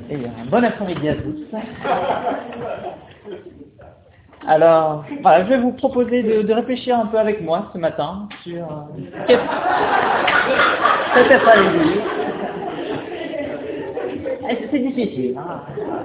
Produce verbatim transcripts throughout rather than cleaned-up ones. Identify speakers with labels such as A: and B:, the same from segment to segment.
A: Et un bon après-midi à tous. Alors, voilà, je vais vous proposer de, de réfléchir un peu avec moi ce matin sur euh, qu'est-ce cet après-midi. C'est difficile, hein.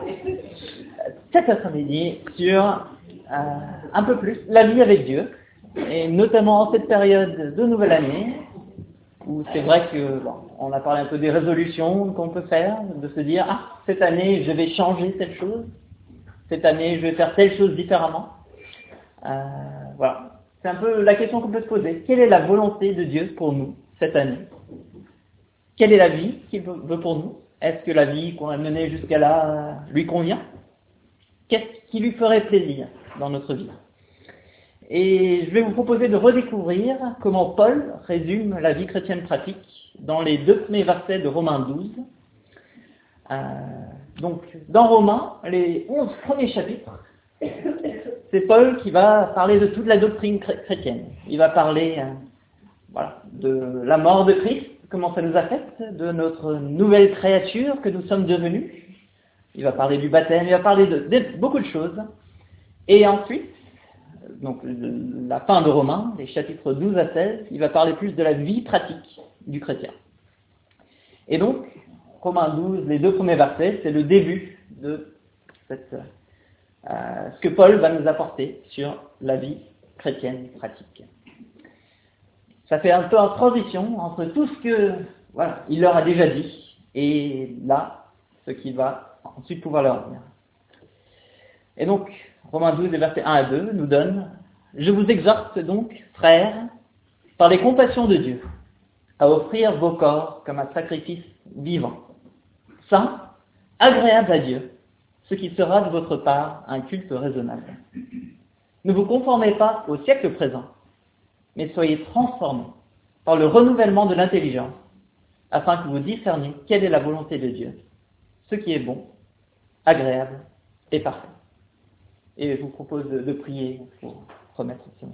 A: Cet après-midi sur euh, un peu plus la vie avec Dieu, et notamment en cette période de nouvelle année, où c'est vrai que bon, on a parlé un peu des résolutions qu'on peut faire, de se dire ah cette année je vais changer telle chose, cette année je vais faire telle chose différemment. Euh, voilà, c'est un peu la question qu'on peut se poser. Quelle est la volonté de Dieu pour nous cette année? Quelle est la vie qu'il veut pour nous? Est-ce que la vie qu'on a menée jusqu'à là lui convient? Qu'est-ce qui lui ferait plaisir dans notre vie? Et je vais vous proposer de redécouvrir comment Paul résume la vie chrétienne pratique dans les deux premiers versets de Romains douze. Euh, donc, dans Romains, les onze premiers chapitres, c'est Paul qui va parler de toute la doctrine chrétienne. Il va parler euh, voilà, de la mort de Christ, comment ça nous affecte, de notre nouvelle créature que nous sommes devenus. Il va parler du baptême, il va parler de, de beaucoup de choses. Et ensuite, donc la fin de Romains, les chapitres douze à seize, il va parler plus de la vie pratique du chrétien. Et donc, Romains douze, les deux premiers versets, c'est le début de cette, euh, ce que Paul va nous apporter sur la vie chrétienne pratique. Ça fait un peu en transition entre tout ce que voilà, il leur a déjà dit et là, ce qu'il va ensuite pouvoir leur dire. Et donc, Romains douze, les versets un à deux, nous donne « Je vous exhorte donc, frères, par les compassions de Dieu, à offrir vos corps comme un sacrifice vivant, saint, agréable à Dieu, ce qui sera de votre part un culte raisonnable. Ne vous conformez pas au siècle présent, mais soyez transformés par le renouvellement de l'intelligence, afin que vous discerniez quelle est la volonté de Dieu, ce qui est bon, agréable et parfait. » Et je vous propose de, de prier pour remettre ce mot.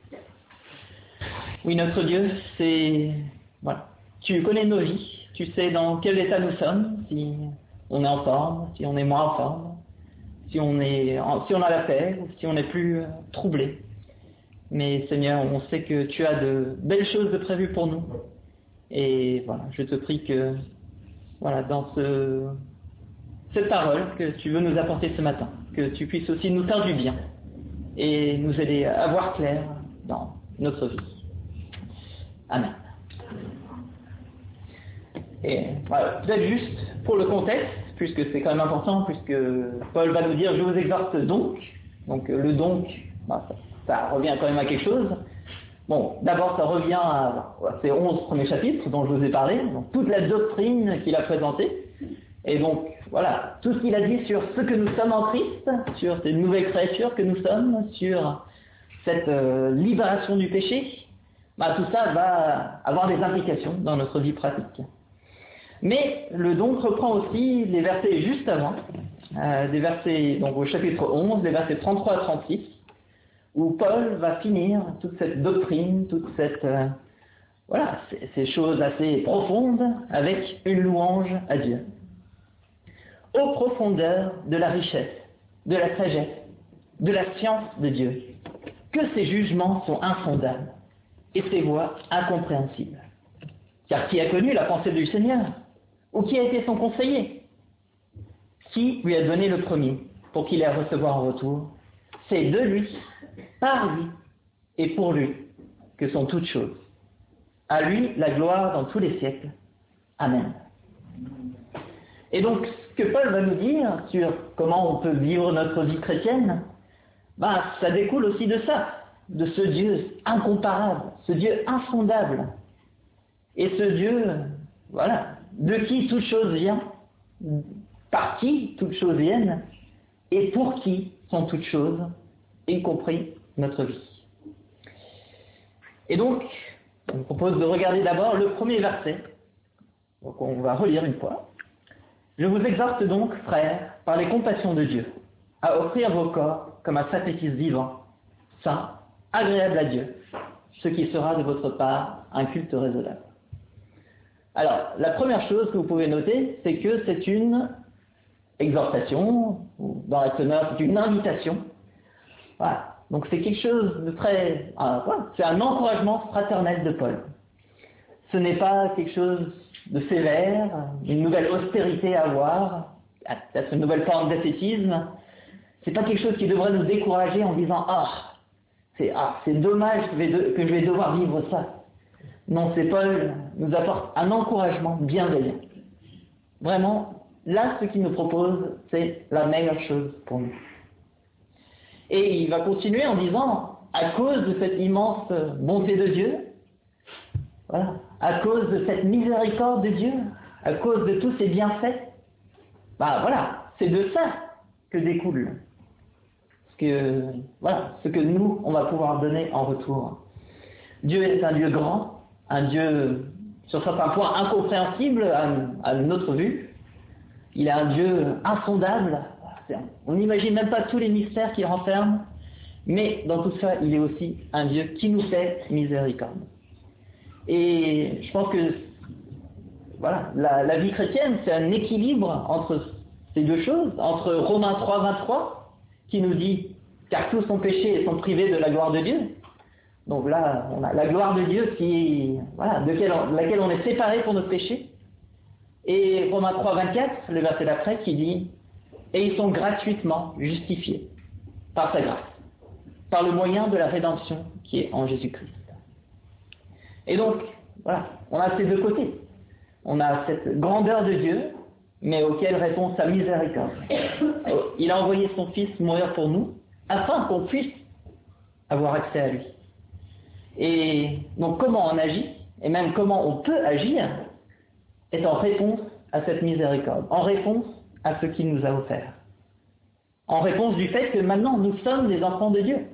A: Oui, notre Dieu, c'est... Voilà. Tu connais nos vies, tu sais dans quel état nous sommes, si on est en forme, si on est moins en forme, si on, est, si on a la paix, ou si on n'est plus euh, troublé. Mais Seigneur, on sait que tu as de belles choses de prévues pour nous. Et voilà, je te prie que, voilà, dans ce... cette parole que tu veux nous apporter ce matin, que tu puisses aussi nous faire du bien et nous aider à voir clair dans notre vie. Amen. Et voilà, peut-être juste pour le contexte, puisque c'est quand même important, puisque Paul va nous dire « Je vous exhorte donc ». Donc le « donc bah, », ça, ça revient quand même à quelque chose. Bon, d'abord ça revient à, à ces onze premiers chapitres dont je vous ai parlé, donc toute la doctrine qu'il a présentée. Et donc, voilà, tout ce qu'il a dit sur ce que nous sommes en Christ, sur ces nouvelles créatures que nous sommes, sur cette euh, libération du péché, bah, tout ça va avoir des implications dans notre vie pratique. Mais le donc reprend aussi les versets juste avant, euh, des versets, donc au chapitre onze, les versets trente-trois à trente-six, où Paul va finir toute cette doctrine, toute cette, euh, voilà, ces, ces choses assez profondes avec une louange à Dieu. Aux profondeurs de la richesse, de la sagesse, de la science de Dieu, que ses jugements sont insondables et ses voies incompréhensibles. Car qui a connu la pensée du Seigneur? Ou qui a été son conseiller? Qui lui a donné le premier pour qu'il ait à recevoir en retour? C'est de lui, par lui et pour lui que sont toutes choses. À lui la gloire dans tous les siècles. Amen. Et donc, ce que Paul va nous dire sur comment on peut vivre notre vie chrétienne, bah, ça découle aussi de ça, de ce Dieu incomparable, ce Dieu insondable. Et ce Dieu, voilà, de qui toute chose vient, par qui toutes choses viennent, et pour qui sont toutes choses, y compris notre vie. Et donc, on vous propose de regarder d'abord le premier verset. Donc on va relire une fois. Je vous exhorte donc, frères, par les compassions de Dieu, à offrir vos corps comme un sacrifice vivant, saint, agréable à Dieu, ce qui sera de votre part un culte raisonnable. Alors, la première chose que vous pouvez noter, c'est que c'est une exhortation, ou dans la teneur, c'est une invitation. Voilà. Donc c'est quelque chose de très... Euh, voilà. C'est un encouragement fraternel de Paul. Ce n'est pas quelque chose de sévère, une nouvelle austérité à avoir, peut-être une nouvelle forme d'ascétisme. C'est pas quelque chose qui devrait nous décourager en disant « Ah, c'est ah, c'est dommage que je, vais de, que je vais devoir vivre ça ». Non, c'est Paul nous apporte un encouragement bienveillant. Vraiment, là, ce qu'il nous propose, c'est la meilleure chose pour nous. Et il va continuer en disant, à cause de cette immense bonté de Dieu, voilà, à cause de cette miséricorde de Dieu, à cause de tous ses bienfaits, bah voilà, c'est de ça que découle ce que, voilà, ce que nous, on va pouvoir donner en retour. Dieu est un Dieu grand, un Dieu sur certains points incompréhensible à, à notre vue. Il est un Dieu insondable. On n'imagine même pas tous les mystères qu'il renferme, mais dans tout ça, il est aussi un Dieu qui nous fait miséricorde. Et je pense que voilà, la, la vie chrétienne, c'est un équilibre entre ces deux choses, entre Romains trois, vingt-trois, qui nous dit « car tous ont péché et sont privés de la gloire de Dieu ». Donc là, on a la gloire de Dieu qui, voilà, de, quelle, de laquelle on est séparé pour notre péché. Et Romains trois, vingt-quatre, le verset d'après, qui dit « et ils sont gratuitement justifiés par sa grâce, par le moyen de la rédemption qui est en Jésus-Christ ». Et donc, voilà, on a ces deux côtés. On a cette grandeur de Dieu, mais auquel répond sa miséricorde. Il a envoyé son Fils mourir pour nous, afin qu'on puisse avoir accès à lui. Et donc comment on agit, et même comment on peut agir, est en réponse à cette miséricorde, en réponse à ce qu'il nous a offert. En réponse du fait que maintenant nous sommes des enfants de Dieu.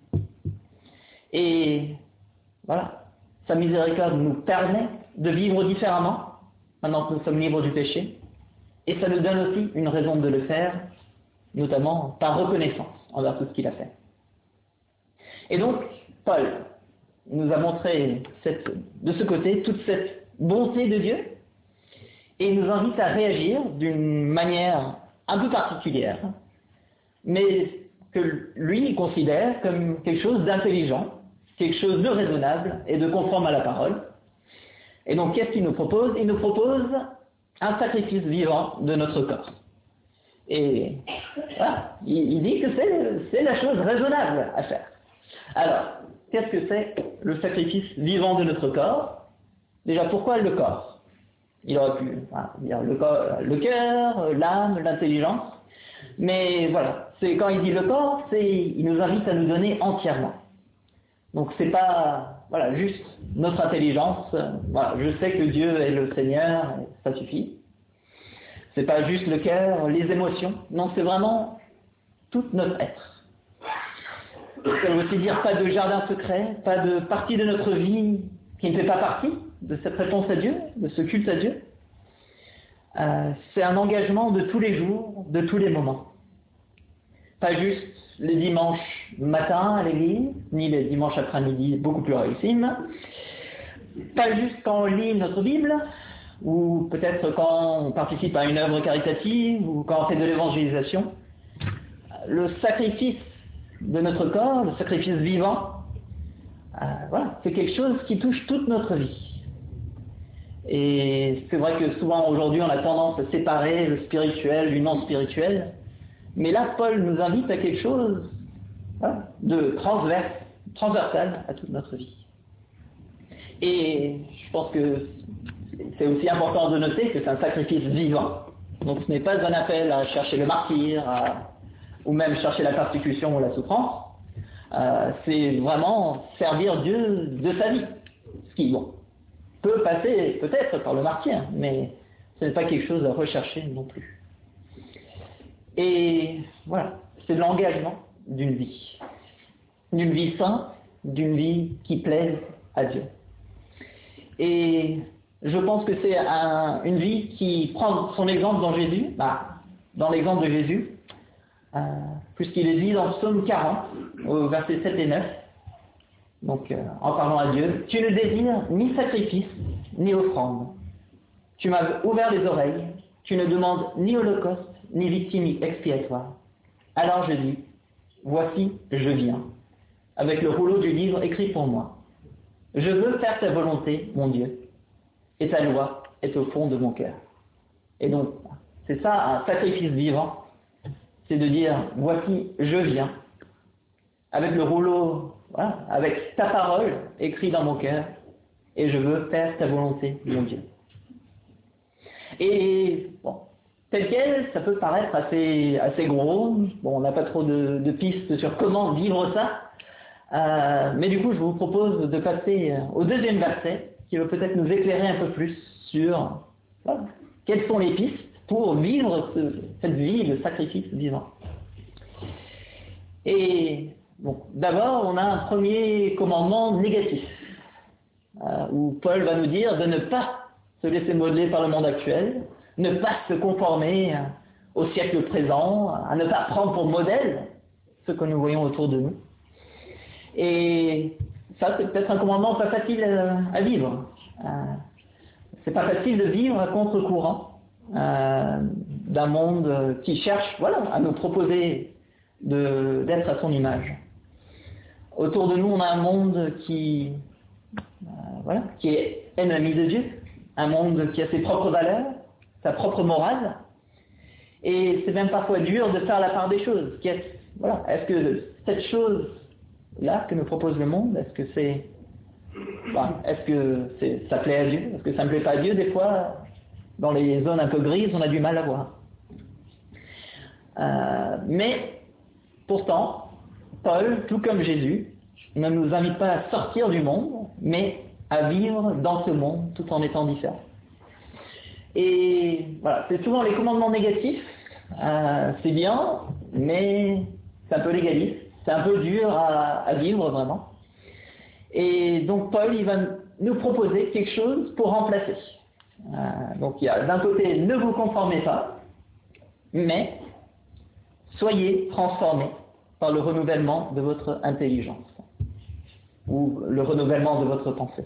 A: Et voilà, sa miséricorde nous permet de vivre différemment, maintenant que nous sommes libres du péché, et ça nous donne aussi une raison de le faire, notamment par reconnaissance envers tout ce qu'il a fait. Et donc, Paul nous a montré cette, de ce côté toute cette bonté de Dieu, et il nous invite à réagir d'une manière un peu particulière, mais que lui il considère comme quelque chose d'intelligent, quelque chose de raisonnable et de conforme à la parole. Et donc, qu'est-ce qu'il nous propose? Il nous propose un sacrifice vivant de notre corps. Et voilà, il, il dit que c'est, c'est la chose raisonnable à faire. Alors, qu'est-ce que c'est le sacrifice vivant de notre corps? Déjà, pourquoi le corps? Il aurait pu voilà, dire le, corps, le cœur, l'âme, l'intelligence. Mais voilà, c'est, quand il dit le corps, c'est, il nous invite à nous donner entièrement. Donc c'est pas voilà, juste notre intelligence, voilà, je sais que Dieu est le Seigneur, ça suffit. C'est pas juste le cœur, les émotions, non, c'est vraiment tout notre être. Ça veut aussi dire pas de jardin secret, pas de partie de notre vie qui ne fait pas partie de cette réponse à Dieu, de ce culte à Dieu. Euh, c'est un engagement de tous les jours, de tous les moments. Pas juste les dimanches matin à l'église, ni les dimanches après-midi beaucoup plus rarissimes. Pas juste quand on lit notre Bible, ou peut-être quand on participe à une œuvre caritative, ou quand on fait de l'évangélisation. Le sacrifice de notre corps, le sacrifice vivant, euh, voilà, c'est quelque chose qui touche toute notre vie. Et c'est vrai que souvent aujourd'hui on a tendance à séparer le spirituel du non spirituel. Mais là, Paul nous invite à quelque chose voilà, de transverse, transversal à toute notre vie. Et je pense que c'est aussi important de noter que c'est un sacrifice vivant. Donc ce n'est pas un appel à chercher le martyr, à, ou même chercher la persécution ou la souffrance. Euh, c'est vraiment servir Dieu de sa vie. Ce qui, bon, peut passer peut-être par le martyr, mais ce n'est pas quelque chose à rechercher non plus. Et voilà, c'est l'engagement d'une vie. D'une vie sainte, d'une vie qui plaise à Dieu. Et je pense que c'est un, une vie qui prend son exemple dans Jésus, bah, dans l'exemple de Jésus, euh, puisqu'il est dit dans Psaume quarante, au verset sept et neuf, donc euh, en parlant à Dieu, « Tu ne désires ni sacrifice, ni offrande. Tu m'as ouvert les oreilles, tu ne demandes ni holocauste, ni victime expiatoire. Alors je dis, voici, je viens, avec le rouleau du livre écrit pour moi. Je veux faire ta volonté, mon Dieu, et ta loi est au fond de mon cœur. Et donc, c'est ça un sacrifice vivant, c'est de dire, voici, je viens, avec le rouleau, voilà, avec ta parole écrite dans mon cœur, et je veux faire ta volonté, mon Dieu. Et bon, tel quel, ça peut paraître assez, assez gros. Bon, on n'a pas trop de, de pistes sur comment vivre ça. Euh, mais du coup, je vous propose de passer au deuxième verset, qui va peut-être nous éclairer un peu plus sur voilà, quelles sont les pistes pour vivre ce, cette vie de sacrifice vivant. Et bon, d'abord, on a un premier commandement négatif, euh, où Paul va nous dire de ne pas se laisser modeler par le monde actuel, ne pas se conformer au siècle présent, à ne pas prendre pour modèle ce que nous voyons autour de nous. Et ça, c'est peut-être un commandement pas facile à vivre. Euh, c'est pas facile de vivre à contre-courant euh, d'un monde qui cherche, voilà, à nous proposer de, d'être à son image. Autour de nous, on a un monde qui, euh, voilà, qui est ennemi de Dieu, un monde qui a ses propres valeurs, sa propre morale, et c'est même parfois dur de faire la part des choses. Est-ce, voilà, est-ce que cette chose-là que nous propose le monde, est-ce que c'est, bah, est-ce que c'est, ça plaît à Dieu? Est-ce que ça ne plaît pas à Dieu? Des fois, dans les zones un peu grises, on a du mal à voir. Euh, mais pourtant, Paul, tout comme Jésus, ne nous invite pas à sortir du monde, mais à vivre dans ce monde tout en étant différent. Et voilà, c'est souvent les commandements négatifs, euh, c'est bien, mais c'est un peu légaliste, c'est un peu dur à, à vivre vraiment. Et donc Paul, il va nous proposer quelque chose pour remplacer. Euh, donc il y a d'un côté, ne vous conformez pas, mais soyez transformés par le renouvellement de votre intelligence, ou le renouvellement de votre pensée.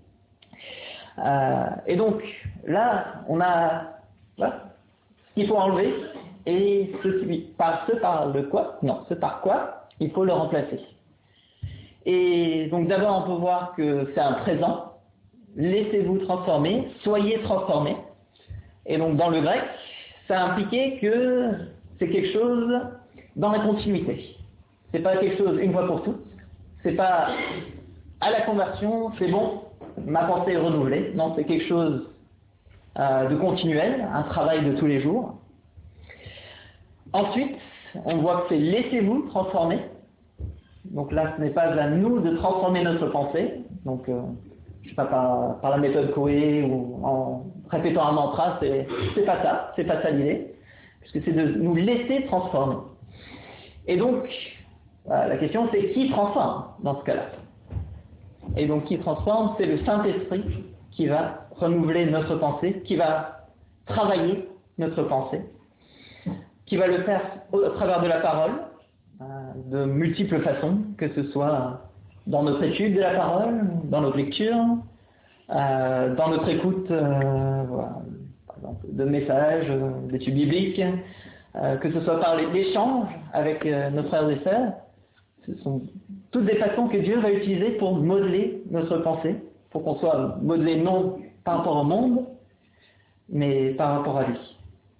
A: Euh, et donc, là, on a voilà, ce qu'il faut enlever, et ce, qui, par, ce par le quoi, non, ce par quoi il faut le remplacer. Et donc d'abord, on peut voir que c'est un présent, laissez-vous transformer, soyez transformés. Et donc dans le grec, ça impliquait que c'est quelque chose dans la continuité. C'est pas quelque chose une fois pour toutes, c'est pas à la conversion, c'est bon, ma pensée est renouvelée. Non, c'est quelque chose euh, de continuel, un travail de tous les jours. Ensuite, on voit que c'est laissez-vous transformer. Donc là, ce n'est pas à nous de transformer notre pensée. Donc, euh, je sais pas, par, par la méthode Coué ou en répétant un mantra, c'est, c'est pas ça, c'est pas ça l'idée. Puisque c'est de nous laisser transformer. Et donc, voilà, la question c'est qui transforme dans ce cas-là? Et donc, qui transforme, c'est le Saint-Esprit qui va renouveler notre pensée, qui va travailler notre pensée, qui va le faire au, à travers de la parole, euh, de multiples façons, que ce soit dans notre étude de la parole, dans notre lecture, euh, dans notre écoute euh, voilà, par exemple, de messages, euh, d'études bibliques, euh, que ce soit par l'échange avec euh, nos frères et sœurs. Ce sont toutes des façons que Dieu va utiliser pour modeler notre pensée, pour qu'on soit modelé non par rapport au monde, mais par rapport à lui.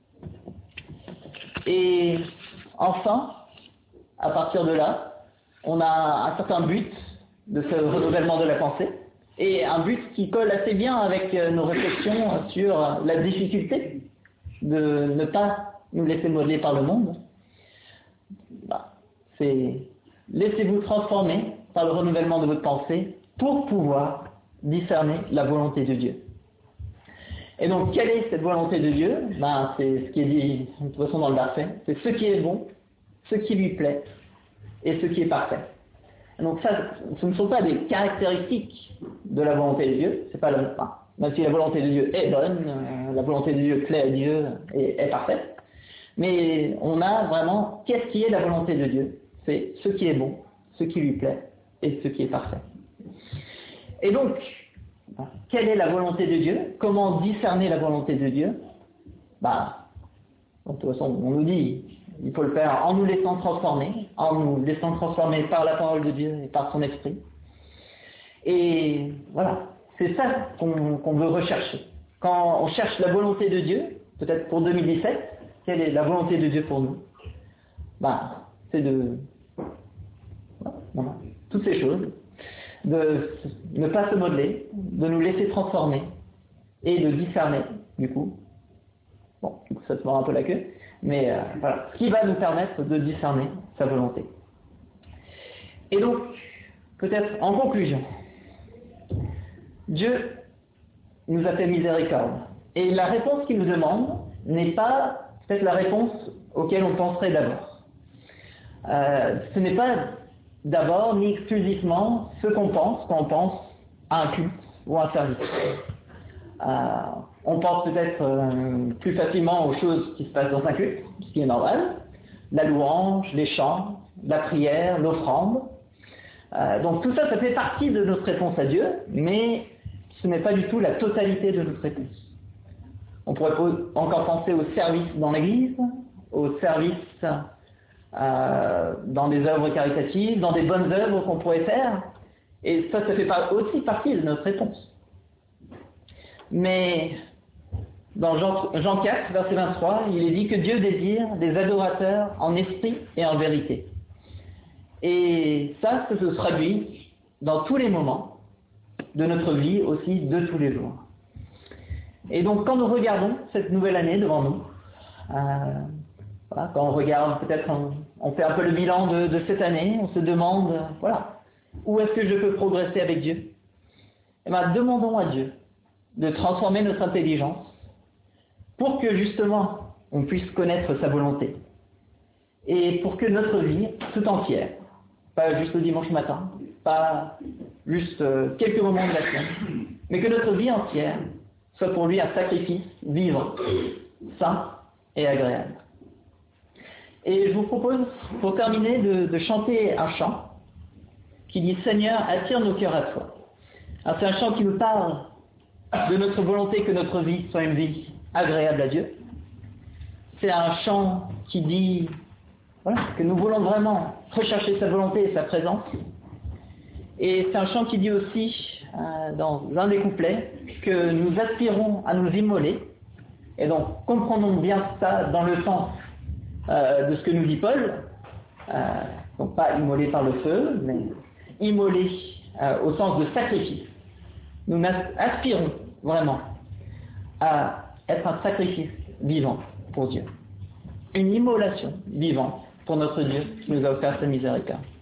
A: Et enfin, à partir de là, on a un certain but de ce renouvellement de la pensée, et un but qui colle assez bien avec nos réflexions sur la difficulté de ne pas nous laisser modeler par le monde. Bah, c'est laissez-vous transformer par le renouvellement de votre pensée pour pouvoir discerner la volonté de Dieu. Et donc, quelle est cette volonté de Dieu? Ben, c'est ce qui est dit de toute façon dans le verset. C'est ce qui est bon, ce qui lui plaît et ce qui est parfait. Et donc ça, ce ne sont pas des caractéristiques de la volonté de Dieu. C'est pas le, enfin, même si la volonté de Dieu est bonne, euh, la volonté de Dieu plaît à Dieu et est parfaite. Mais on a vraiment qu'est-ce qui est la volonté de Dieu? C'est ce qui est bon, ce qui lui plaît et ce qui est parfait. Et donc, quelle est la volonté de Dieu? Comment discerner la volonté de Dieu? bah, de toute façon, on nous dit, il faut le faire en nous laissant transformer, en nous laissant transformer par la parole de Dieu et par son esprit. Et voilà, c'est ça qu'on qu'on veut rechercher. Quand on cherche la volonté de Dieu, peut-être pour deux mille dix-sept, quelle est la volonté de Dieu pour nous? Bah, c'est de... Voilà, toutes ces choses, de ne pas se modeler, de nous laisser transformer et de discerner, du coup. Bon, du coup, ça se mord un peu la queue, mais euh, voilà, ce qui va nous permettre de discerner sa volonté. Et donc, peut-être en conclusion, Dieu nous a fait miséricorde. Et la réponse qu'il nous demande n'est pas peut-être la réponse auquel on penserait d'abord. Euh, ce n'est pas d'abord ni exclusivement ce qu'on pense quand on pense à un culte ou à un service. Euh, on pense peut-être euh, plus facilement aux choses qui se passent dans un culte, ce qui est normal, la louange, les chants, la prière, l'offrande. Euh, donc tout ça, ça fait partie de notre réponse à Dieu, mais ce n'est pas du tout la totalité de notre réponse. On pourrait encore penser au service dans l'Église, au service euh, dans des œuvres caritatives, dans des bonnes œuvres qu'on pourrait faire, et ça, ça fait pas aussi partie de notre réponse. Mais dans Jean, Jean quatre, verset vingt-trois, il est dit que Dieu désire des adorateurs en esprit et en vérité. Et ça, ça se traduit dans tous les moments de notre vie, aussi de tous les jours. Et donc, quand nous regardons cette nouvelle année devant nous, euh, voilà, quand on regarde, peut-être on, on fait un peu le bilan de, de cette année, on se demande, voilà, où est-ce que je peux progresser avec Dieu? Eh bien, demandons à Dieu de transformer notre intelligence pour que justement on puisse connaître sa volonté et pour que notre vie tout entière, pas juste le dimanche matin, pas juste euh, quelques moments de la semaine, mais que notre vie entière soit pour lui un sacrifice vivant, sain et agréable. Et je vous propose, pour terminer, de, de chanter un chant qui dit « Seigneur, attire nos cœurs à toi ». Alors c'est un chant qui nous parle de notre volonté que notre vie soit une vie agréable à Dieu. C'est un chant qui dit voilà, que nous voulons vraiment rechercher sa volonté et sa présence. Et c'est un chant qui dit aussi, euh, dans un des couplets, que nous aspirons à nous immoler. Et donc, comprenons bien ça dans le sens euh, de ce que nous dit Paul. Euh, donc, pas immoler par le feu, mais immoler euh, au sens de sacrifice. Nous aspirons vraiment à être un sacrifice vivant pour Dieu. Une immolation vivante pour notre Dieu qui nous a offert sa miséricorde.